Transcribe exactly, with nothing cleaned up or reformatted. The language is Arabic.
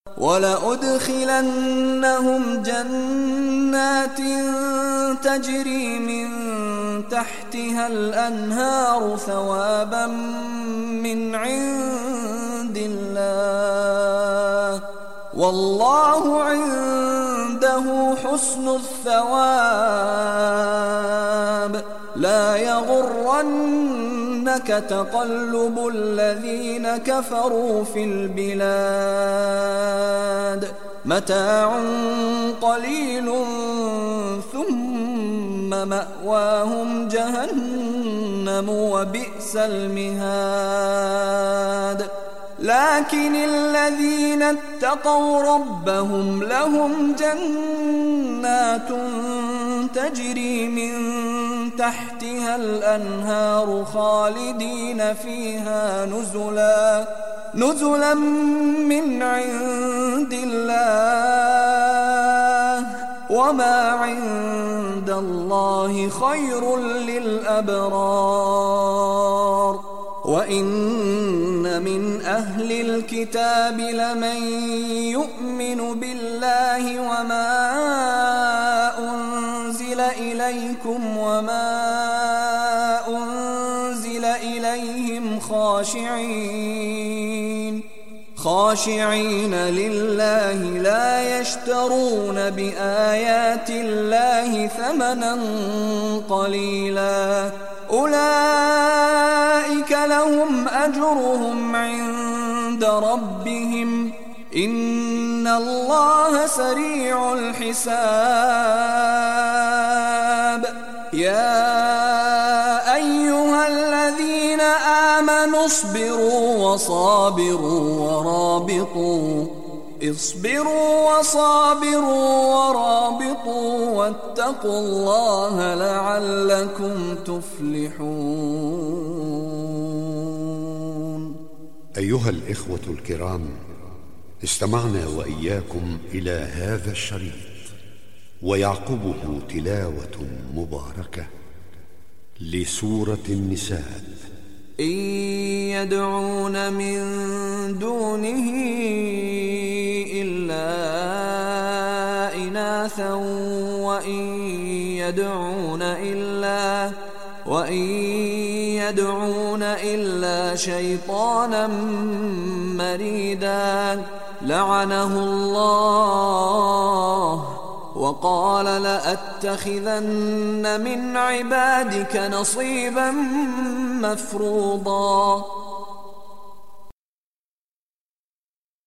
ولأدخلنهم جنات تجري من تحتها الأنهار ثوابا من عند الله والله عنده حسن الثواب. لا يغرنك تقلب الذين كفروا في البلاد متاع قليل ثم مأواهم جهنم وبئس المهاد. لكن الذين اتقوا ربهم لهم جنات تجري من تحتها الأنهار خالدين فيها نزلا نزلا من عند الله وما عند الله خير للأبرار. وإن من أهل الكتاب لمن يؤمن بالله وما أنزل إليكم وما أنزل إليهم خاشعين خاشعين لله لا يشترون بآيات الله ثمنا قليلا أولئك لهم أجرهم عند ربهم إن الله سريع الحساب. يا أيها الذين آمنوا اصبروا وصابروا ورابطوا اصبروا وصابروا ورابطوا واتقوا الله لعلكم تفلحون. أيها الإخوة الكرام، استمعنا وإياكم إلى هذا الشريط ويعقبه تلاوة مباركة لسورة النساء. إن يدعون من دونه إلا إناثا وإن يدعون إلا وإن يدعون إلا شيطانا مريدا لعنه الله وقال لأتخذن من عبادك نصيبا مفروضا.